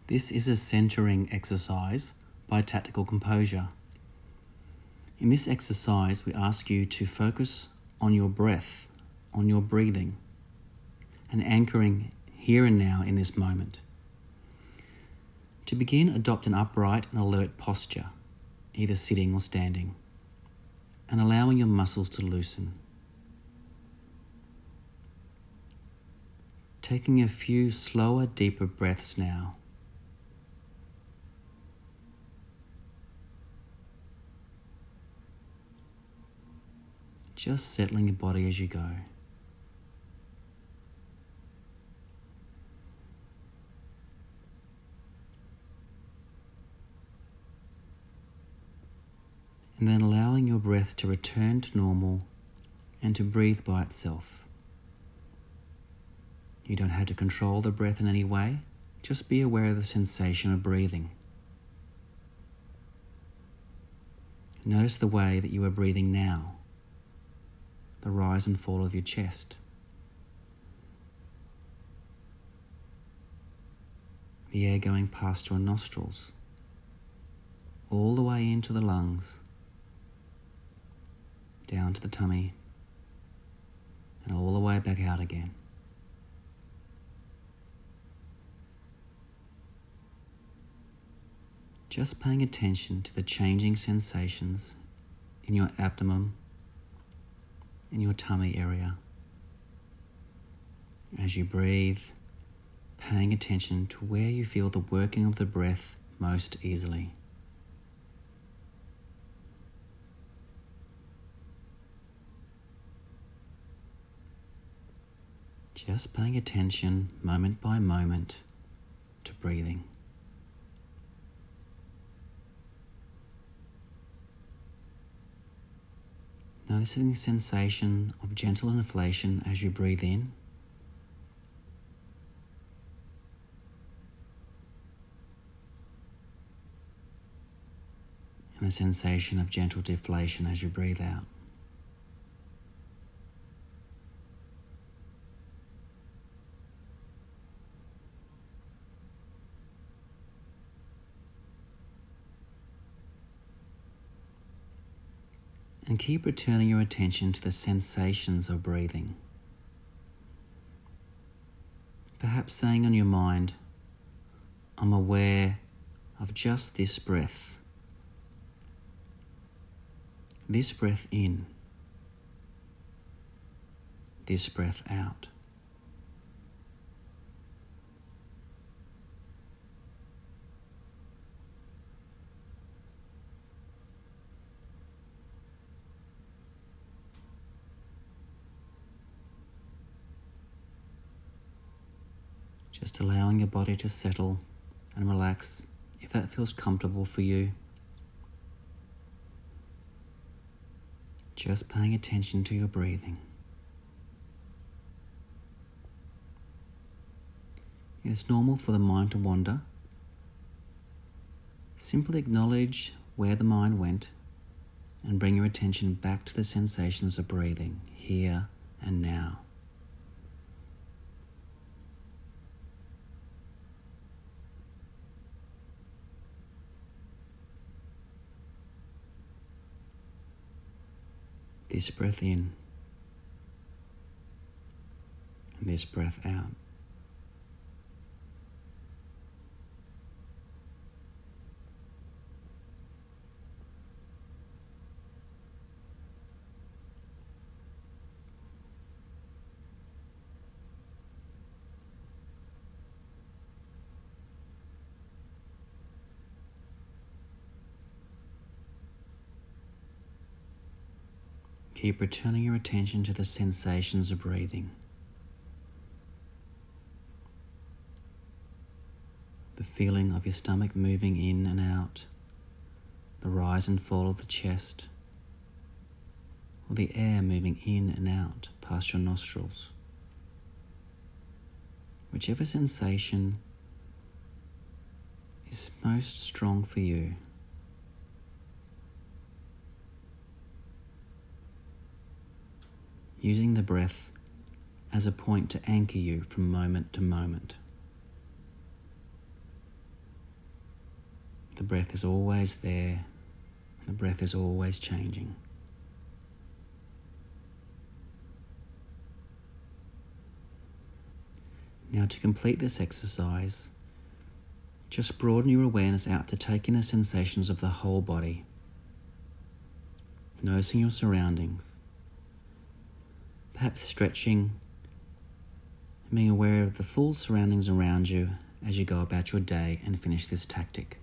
This is a centering exercise by Tactical Composure. In this exercise, we ask you to focus on your breath, on your breathing, and anchoring here and now in this moment. To begin, adopt an upright and alert posture, either sitting or standing, and allowing your muscles to loosen. Taking a few slower, deeper breaths now. Just settling your body as you go. And then allowing your breath to return to normal and to breathe by itself. You don't have to control the breath in any way, just be aware of the sensation of breathing. Notice the way that you are breathing now, the rise and fall of your chest, the air going past your nostrils, all the way into the lungs, down to the tummy, and all the way back out again. Just paying attention to the changing sensations in your abdomen, in your tummy area. As you breathe, paying attention to where you feel the working of the breath most easily. Just paying attention moment by moment to breathing. Noticing the sensation of gentle inflation as you breathe in, and the sensation of gentle deflation as you breathe out. And keep returning your attention to the sensations of breathing. Perhaps saying on your mind, I'm aware of just this breath. This breath in. This breath out. Just allowing your body to settle and relax if that feels comfortable for you. Just paying attention to your breathing. It's normal for the mind to wander. Simply acknowledge where the mind went and bring your attention back to the sensations of breathing here and now. This breath in, and this breath out. Keep returning your attention to the sensations of breathing. The feeling of your stomach moving in and out, the rise and fall of the chest, or the air moving in and out past your nostrils. Whichever sensation is most strong for you. Using the breath as a point to anchor you from moment to moment. The breath is always there. The breath is always changing. Now, to complete this exercise, just broaden your awareness out to take in the sensations of the whole body, noticing your surroundings, perhaps stretching, and being aware of the full surroundings around you as you go about your day and finish this tactic.